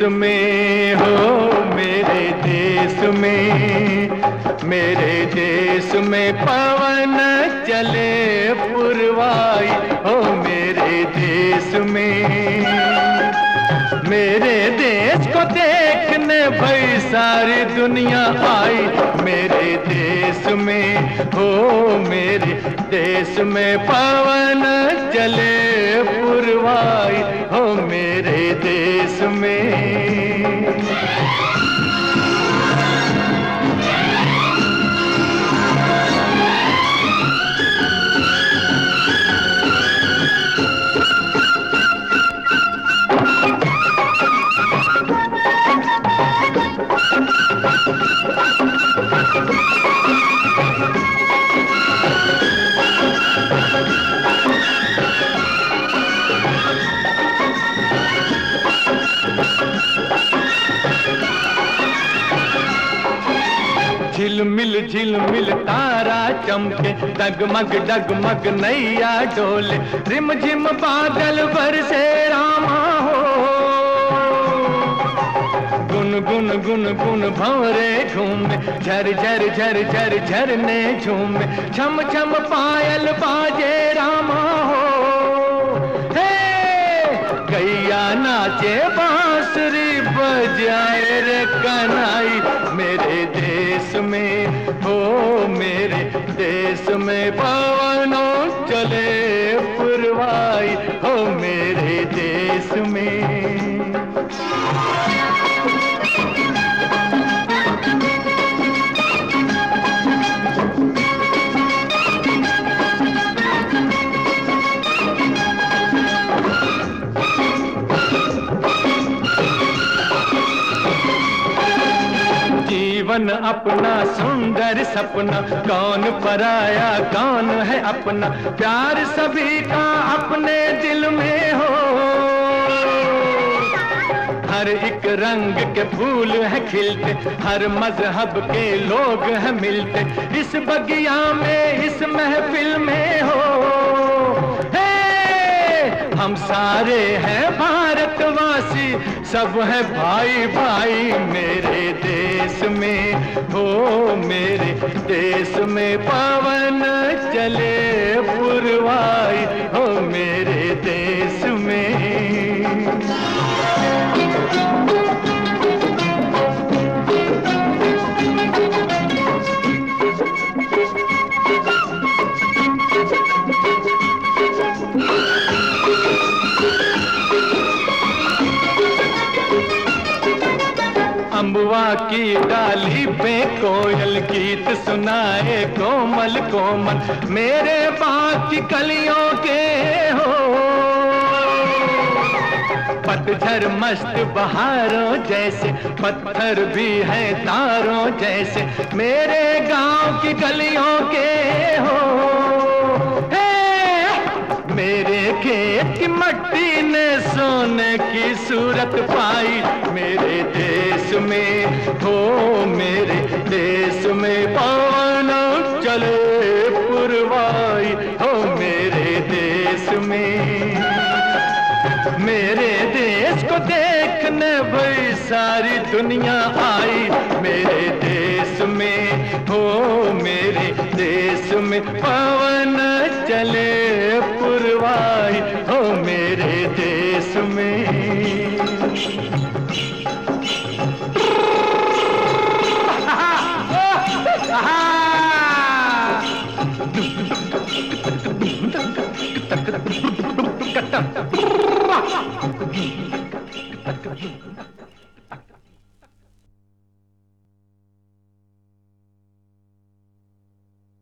में हो, मेरे देश में, मेरे देश में पवन चले पुरवाई हो, मेरे देश में। मेरे देश को देखने भाई सारी दुनिया आई, मेरे देश में हो, मेरे देश में पवन चले पुरवाई हो, मेरे देश में। झिलमिल झिलमिल तारा चमके, डगमग डगमग नैया डोले, रिमझिम बादल बरसे रामा हो, गुन गुन गुन गुन भंवरे घूमे, झर झर झर झर झरने झूमे, छम छम पायल बाजे रामा हो। गैया नाचे बांसुरी बजाए रे कन्हई, मेरे देश में हो, मेरे देश में पवनों चले पुरवाई हो, मेरे देश में। जीवन अपना सुंदर सपना, कौन पराया कौन है अपना, प्यार सभी का अपने दिल में हो। हर एक रंग के फूल है खिलते, हर मजहब के लोग हैं मिलते, इस बगिया में इस महफिल में हो। हम सारे हैं भारतवासी, सब है भाई भाई मेरे देश में हो, मेरे देश में पवन चले पुरवाई हो, मेरे देश में। अम्बुआ की डाली पे कोयल गीत सुनाए कोमल कोमल, मेरे बाग की कलियों के हो। पतझर मस्त बहारों जैसे, पत्थर भी है तारों जैसे, मेरे गांव की गलियों के हो। मेरे खेत की मट्टी ने सोने की सूरत पाई, मेरे देश में हो, मेरे देश में पवन चले पुरवाई हो, मेरे देश में। मेरे देश को देखने भाई सारी दुनिया आई, मेरे देश में हो, मेरे देश में पवन चले पुरवाई हो, मेरे देश में।